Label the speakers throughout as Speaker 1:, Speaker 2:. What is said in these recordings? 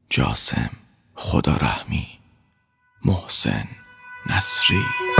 Speaker 1: جاسم خدارحمی، محسن نصری.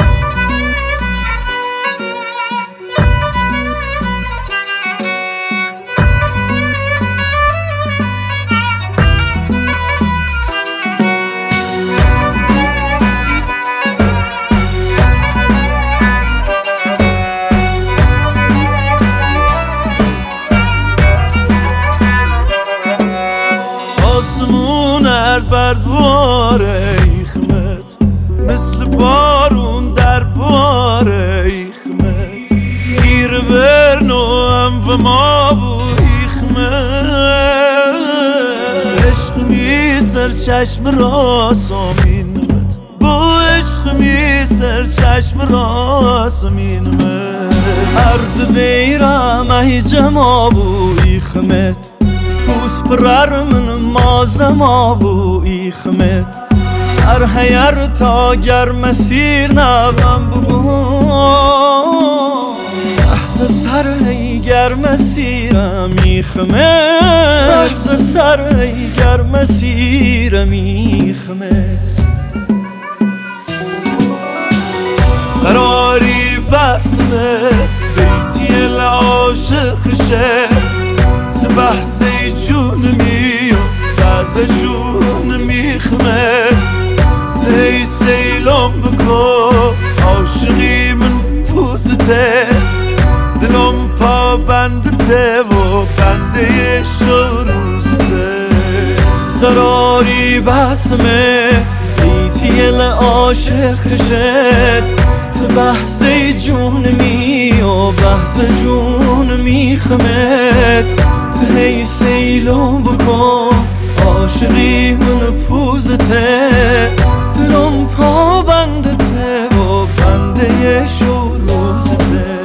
Speaker 2: آسمون بر باره ایخمت، مثل بارون در باره ایخمت. گیر برنو هم و ما بود ایخمت. عشق می سر چشم راسمینمت، با عشق می سر چشم راسمینمت.
Speaker 3: هرد بیرم ای جما بود ایخمت، پوست پرر من مازما بو ایخمت. سر هیر تا گر مسیر نبم بگو، لحظه سر هی گر مسیرم ایخمت. لحظه سر هی گر مسیرم ایخمت.
Speaker 2: قراری بسمه بیتی العاشق شد، بحث جون میو باز جون میخمد. تی سیلم بکو عاشقی من پوزته، دلم پا بندته و بنده شروزته.
Speaker 3: قراری بسمه بیتی العاشق شد، تو بحث جون میو بحث جون میخمد. تی سیلم بکن عاشقی من پوزته، دلم پا بندته و بنده شروزته.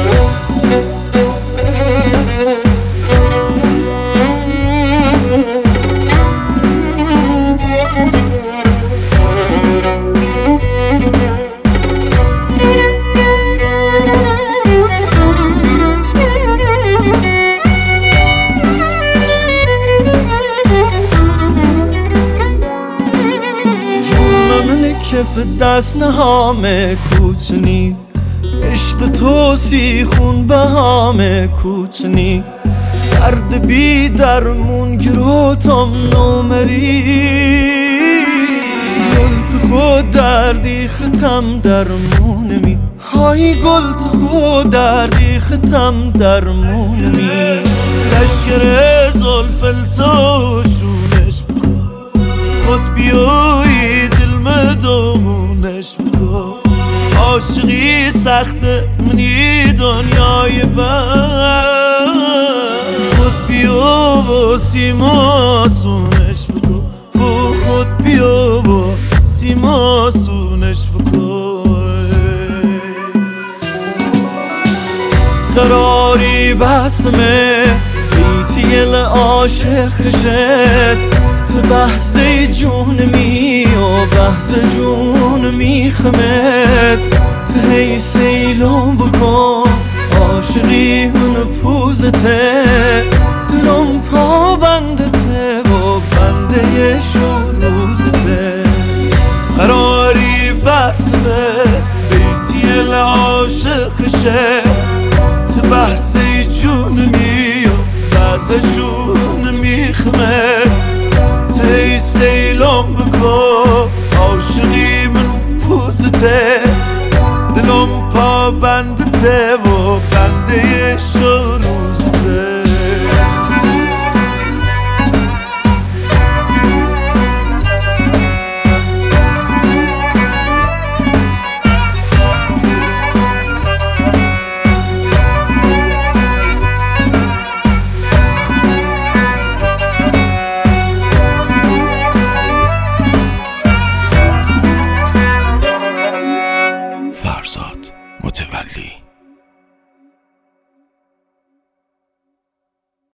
Speaker 3: کف دست نهام کوچنی، عشق تو سیخون به هام کوچنی. درد بی درمون گروتم نومری، گل تو خود دردی ختم درمونمی. های گل تو خود دردی ختم درمونمی.
Speaker 2: لشکر زلف تو شونش بکن، خود بیایی دلمدونش بکن. عاشقی سخته منی دنیای بر، خود بیا و سیماسونش بکن. خود بیا و سیماسونش بکن.
Speaker 3: قراری بسمه بیتی العاشق شد، تو بحث جون می و بحث جون میخمت. تی سیلم بکن عاشقی من پوزته، دلم پا بندته و بنده شروزته.
Speaker 2: قراری بسمه بیتی العاشق شد، بحث جون میو باز جون میخمد. تی سیلم بکن عاشقی من پوزته، دلم پا بندته